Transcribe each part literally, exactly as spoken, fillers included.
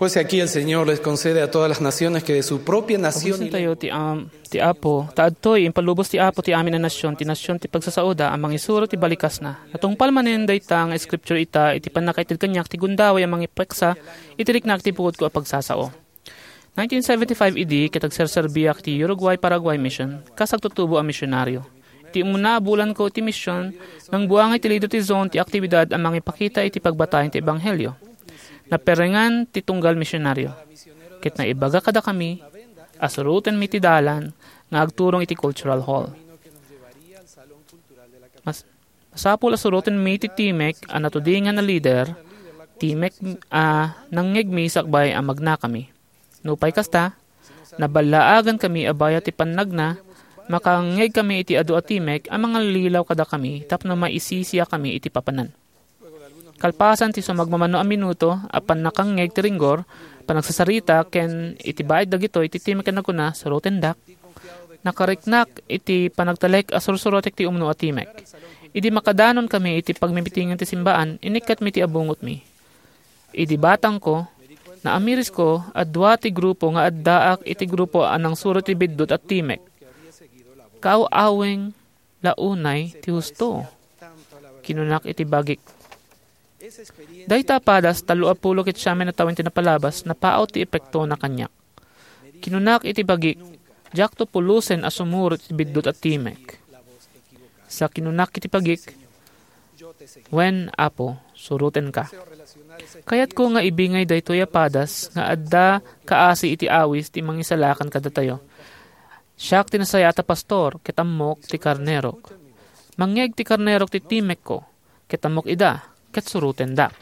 Pues aquí el Señor les concede a todas las naciones que de su propia nación Abusin tayo ti, um, ti Apo, taadtoy, impalubos ti Apo ti amin na nasyon, ti nasyon ti pagsasauda, ang mga isuro ti balikas na. Atong palmanen day ta, ang scripture ita, iti panakaitil kanyak, ti gundaway ang mga ipeksa, itiriknak ti pukod ko a pagsasao. nineteen seventy-five E D, kitagserserbiak ti Uruguay Paraguay Mission, kasagtutubo ang misyonaryo. Ti umuna bulan ko ti mission, nang buwangay ti lido ti zone ti aktibidad ang mga ipakita iti pagbatayan ti Ebanghelyo. Naperengan ti tunggal misyonaryo. Ket na ibaga kada kami, asurutan mi ti dalan, nga agturong iti cultural hall. Mas, masapul asurutan mi ti Timek, ang natudingan na leader, Timek uh, nangngeg mi sakbay ang magna kami. Nupay kasta, nabalaagan kami abaya ti pannagna, makangeg kami iti adu at Timek, ang mga lilaw kada kami, tapno maisisiya kami iti papanan. Kalpasan ti sumagmamano a minuto, apan nakangeg ti ringgor, panagsasarita, ken iti baid dagito, iti Timek na kuna, surutin dak. Nakariknak, iti panagtalek asursurotek ti umno a Timek. Idi makadanon kami iti pagmimitingan ti simbaan, inikat mi ti abungot mi. Idi batang ko, na amiris ko, adwa ti grupo nga addaak iti grupo anang surot ti biddot at Timek. Kaawaweng launay ti husto. Kinunak iti bagik. Dayta padas talo apulo ket siamen na tawin tinapalabas na paaw ti epekto na kanyak. Kinunak iti bagik, jakto pulusen asumurot iti biddot at Timek. Sa kinunak iti bagik, wen Apo, suruten ka. Kayat ko nga ibingay daytoy a padas nga adda kaasi iti awis ti mangisalakan kada tayo. Siyak tinasaya ta pastor, ketamok ti karnerok. Mangyeg ti karnerok ti Timek ko, ketamok ida, ket suruten da.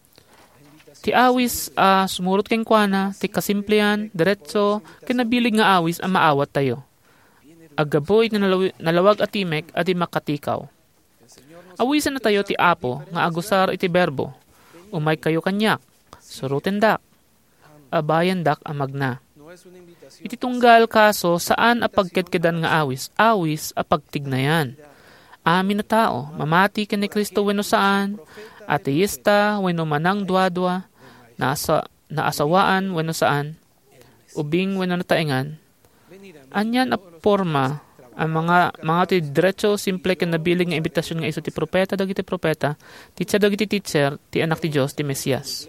Ti awis a uh, sumurot keng kuana, ti kasimplian, diretso, kinabilig nga awis a maawat tayo. Agaboy na nalaw- nalawag at Timek at di makatikaw. Awisan na tayo ti Apo, nga agusar iti berbo. Umay kayo kanyak, suruten dak. Abayan dak amagna. Iti tunggal kaso saan apagkedkedan nga awis, awis apagtignayan. Amin na tao, mamati ka ni Kristo weno saan, ateista weno manang dua-dua, naasa, naasawaan weno saan, ubing weno nataengan. Anyan a forma, ang mga mga ti diretso simple ken nabilig nga imbitasyon nga isu ti propeta dagiti propeta, teacher dagiti teacher, ti anak ti Dios ti Mesias.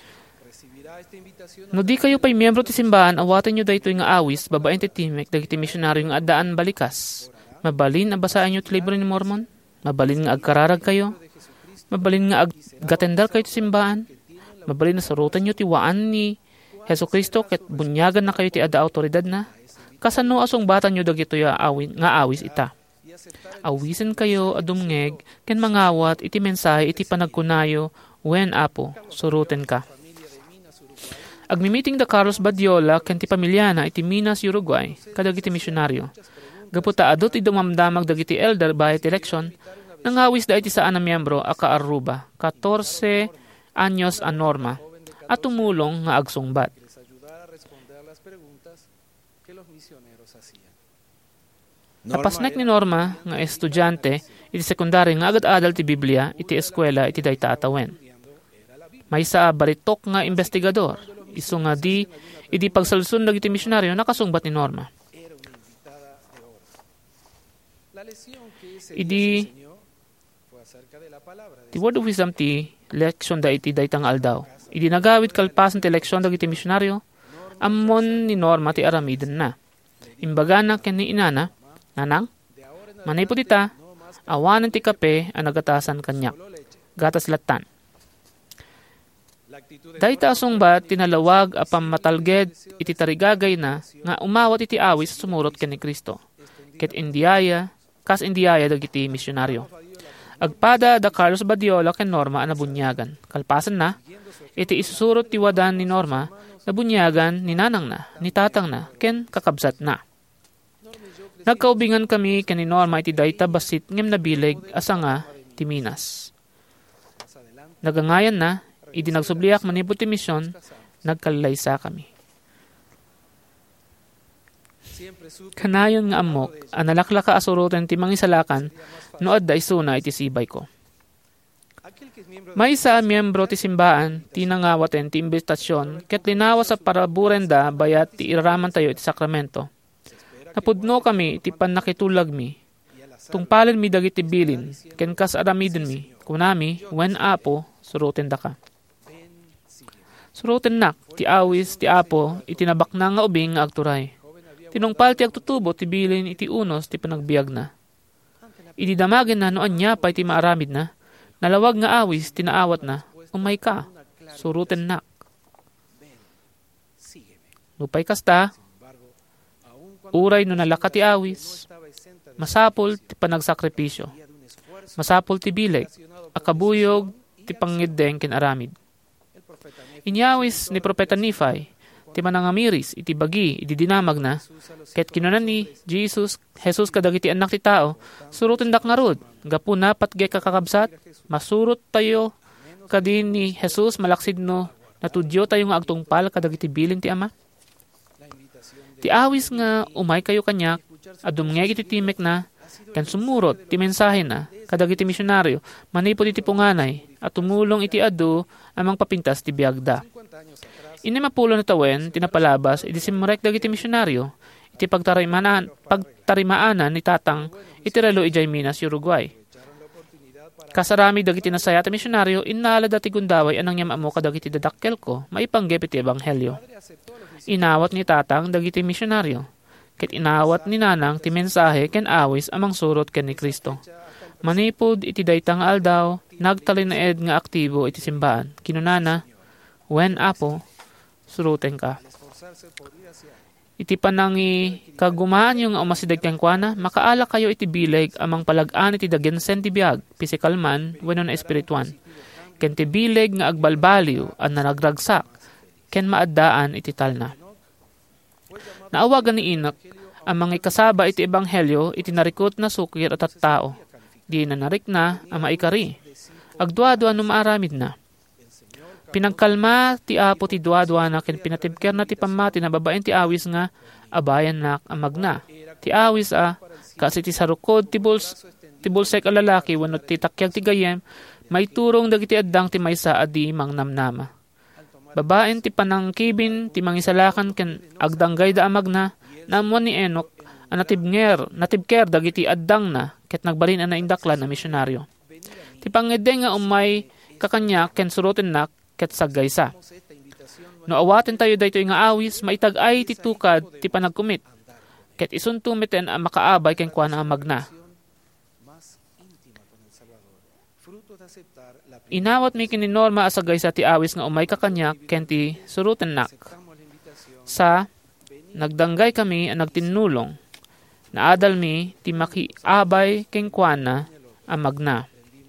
No di kayo pa'y miyembro ti simbahan, awaten nyo daytoy nga awis, babaen ti Timek, dagiti misyonaryo nga addaan balikas. Mabalin, abasaan nyo ti libro ni Mormon? Mabalin nga agkararag kayo? Mabalin nga aggatendar kayo ti simbahan? Mabalin na sarutan nyo ti waan ni Heso Kristo, ket bunyagan na kayo ti adda autoridad na? Kasano asong batan nyo dagito ya awin, nga awis ita? Awisen kayo adumngeg, ken mangawat iti mensahe iti panagkunayo, wen Apo, suruten ka. Agmimiting da Carlos Badiola ken ti pamilyana iti Minas, Uruguay, kadagiti misyonaryo. Gaputa adot ti dumamdamag dagiti elder bayat election, nangawis da iti saan na miyembro a kaaruba, fourteen anyos a norma, at tumulong nga agsungbat. Napasnek ni Norma nga estudyante iti sekundary nga agad-adal ti Biblia iti eskwela iti dayta atawen. May sa baritok nga investigador, iso nga di iti pagsalsundag iti misyonaryo nakasungbat ni Norma. Idi ti word of wisdom ti leksyon da iti daytang aldaw. Idi nagawid kalpasan ti leksyon da iti misyonaryo, ammon ni Norma ti aramiden na. Imbaga na ken ni inana, nanang, manay po dita, awanan ti kape ang nagatasan kanyak. Gatas latan. Dayta asungbat tinalawag apam matalged iti tarigagay na nga umawat iti awis sumurot ken ni Kristo. Ket indiyaya, kas indiyaya dagiti misyonaryo. Agpada da Carlos Badiola ken Norma a nabunyagan. Kalpasan na, iti isusurot ti wadan ni Norma, nabunyagan ni nanang na, ni tatang na, ken kakabsat na. Nagkaubingan kami ken ni Norma iti dayta basit ngem nabileg asa nga ti Minas. Nagangayan na, idi nagsubliak manipod ti misyon, nagkalaysa kami. Kanayon nga amok, analaklaka asurutan ti mangisalakan, no adda isuna iti sibay ko. May isa miyembro ti simbaan, ti nangawaten ti imbitasyon, ket linawa sa paraburenda bayat ti iraraman tayo iti sakramento. Napudno kami iti panakitulag mi. Tungpalen mi dagiti bilin, ken kas aramiden mi, kunami, wen apo, surutin da ka. Surutin nak, ti awis, ti apo, itinabak na nga ubing nga agturay. Tinungpal ti agtutubo, ti bilin, iti unos, ti panagbiag na. Ididamagin na noan niya pa iti maaramid na. Nalawag nga awis, tinaawat na. Umay ka, surutin nak. Lupay kasta, uray no nalaka ti awis, masapol ti panagsakripisyo. Masapol ti bileg, akabuyog ti pangiddeng ken aramid. Inyawis ni Propeta Nephi, ti manangamiris, iti bagi, iti dinamag na, ket kinunan ni Jesus, Jesus kadagiti anak ti tao, surutin dak nga rod, gapu na patge kakakabsat, masurot tayo, kadin ni Jesus malaksid no, natudyo tayo nga agtungpal kadagiti bilin ti ama. Ti awis nga umay kayo kanyak, adum nga iti timek na, kan sumurot, ti mensahe na, kadagiti misyonaryo, manipod iti punganay, at tumulong iti adu, amang papintas ti biagda. Ini mapulo na tawen, tinapalabas, iti simurek dagiti misyonaryo, iti pagtarimaanan, pagtarimaanan ni Tatang, iti relo ijay Minas, Uruguay. Kasarami dagiti nasaya ti misyonaryo, inala dati gundaway anang yamamo kadagiti dadakkel ko, maipanggep iti ebanghelyo. Inawat ni Tatang dagiti misyonaryo, ket inawat ni Nanang ti mensahe ken awis amang surot ken ni Kristo. Manipod iti daytang aldaw, nagtalinaed nga aktibo iti simbaan. Kinunana, wen apo, suruten ka. Iti panangi kagumaan yung umasidag kang kuana, makaala kayo iti bileg amang palag-an iti dagensen ti biag, physical man, wenno na espirituan. Ken ti bileg nga agbalbaliw, an nanagragsak, ken maaddaan iti talna. Naawagan ni Enoch, ang mga kasaba iti ebanghelyo, iti narikot na sukir at at tao. Di na narik na, ang maikari. Agdwa-dwa no maaramid na. Pinagkalma ti apo ti dwa-dwa na ken pinatibker na ti pamati na babaen ti awis nga abayan na amagna. Ti awis a kasi ti sarukod ti buls ti bulsek a lalaki wenno ti takyag ti gayem maiturong dagiti addang ti maysa adi mangnamnama. Babaen ti panangkibin ti mangisalakan ken agdanggay da amagna naamwan ni Enoch a natibnger natibker dagiti addang na ket nagbalin a naindaklan na misyonaryo. Ti pangedeng nga umay kakanya ken surutin nak ket saggaysa. No awaten tayo daytoy nga awis, maitag-ay ti tukad ti panagkumit. Ket isuntumiten ang makaabay ken kuana ang magna. Inawat mi kininorma a saggaysa ti awis nga umay kakanyak ken ti suruten nak. Sa nagdanggay kami ang nagtinulong. Naadal mi ti makiabay ken kuana ang magna.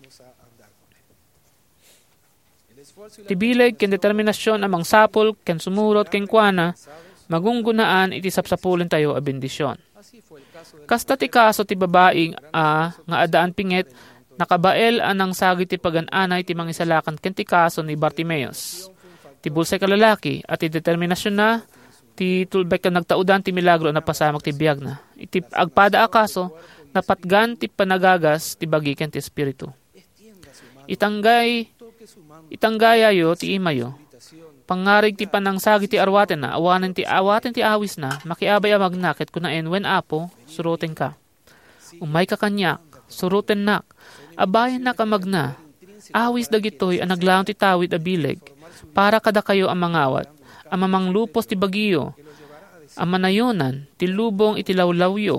Tibileg ken determinasyon amang sapol ken sumurot ken kuana magunggunaan iti sapsapulin tayo a bendisyon. Kasta ti kaso ti babaeng a nga adaan pinget nakabael anang sagi ti pagan-anay ti mangisalakan ken ti kaso ni Bartimeus. Ti bulsay ka lalaki at ti determinasyon na ti tulbek ka nagtaudan ti milagro na pasamak ti biyag na. Iti agpada a kaso napatgan ti panagagas ti bagi ken ti espiritu. Itanggay Itanggayayo ti imayo. Pangarig ti panangsagi ti arwaten na, awanen ti awaten ti awis na, makiabay amag nakit kunaen wen apo, suruten ka. Umay ka kanyak, suruten nak, abayan na kamag na, awis dagitoy ang naglaon ti tawid a bileg, para kada kayo ang mangawat, ang mamang lupos ti bagiyo, ang manayonan, ti lubong iti lawlawyo.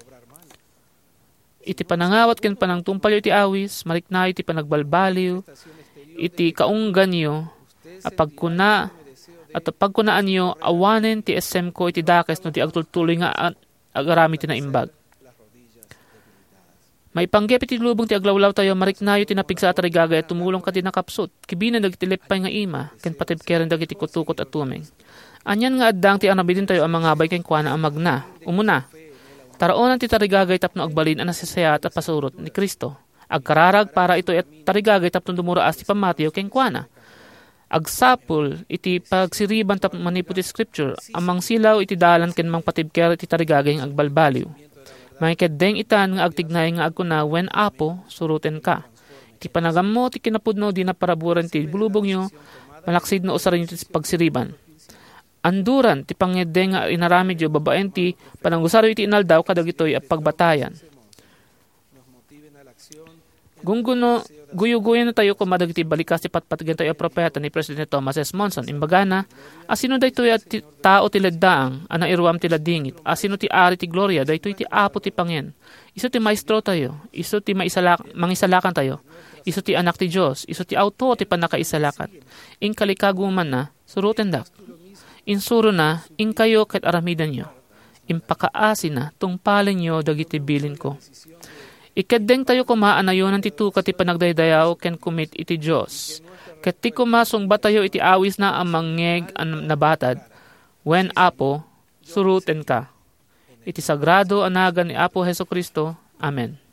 Iti panangawat ken panangtumpalyo ti awis, mariknayo ti panagbalbaliw, iti kaunggan nyo, at pagkuna, at pagkunaan nyo, awanen ti esem ko iti dakes no ti agtultuloy nga agarami ti naimbag. Maipanggep iti lubong ti aglawlaw tayo, mariknayo ti napigsa at rigagay at tumulong ka ti nakapsut, kibinan dagitilepay nga ima, ken patibkeren dagiti kutukot at tumeng. Anyan nga addang ti anabidin tayo ang mga bay ken kuana ang magna, umuna. Taraonan ti tarigagay tapno agbalin ang nasisaya at pasurot ni Kristo. Agkararag para ito at tarigagay tapno dumuraas ti pamatiyo ken kuana. Agsapul iti pagsiriban tapno manipod ti scripture amang silaw iti dalan ken mang patibker iti tarigagay ng agbalbaliw. May keddeng itan nga agtignay nga agkuna wen apo suruten ka. Ti panagam mo, ti kinapudno, di na paraburan ti bulubong nyo, malaksid no usaran nyo ti pagsiriban. Anduran, ti pangedde nga inaramid yo, babaen ti panangusaro iti inaldaw, kadag ito'y pagbatayan. Gungguno, guyo-guyo na tayo kumadag iti balikas ti patpatgan tayo propeta ni President Thomas S. Monson. Imbagana, asino da ito'y ti tao ti laddaang, ana iruam ti ladingit, asino ti ari ti gloria, da ito'y ti apo ti pangyen. Iso ti maestro tayo, iso ti maisalak, mangisalakan tayo, iso ti anak ti Diyos, iso ti auto ti panakaisalakat. In kalikaguman na, suruten dak. Insuro na, in kayo ket aramidan nyo. Impakaasi na, tungpalin nyo dagiti bilin ko. Ikadeng tayo kumaanayon ti tuka ti panagdaydayaw ken kumit iti Diyos. Ket ti kumasong batayo iti awis na ang mangeg an nabatad, wen apo, suruten ka. Iti sagrado anagan ni Apo Heso Kristo. Amen.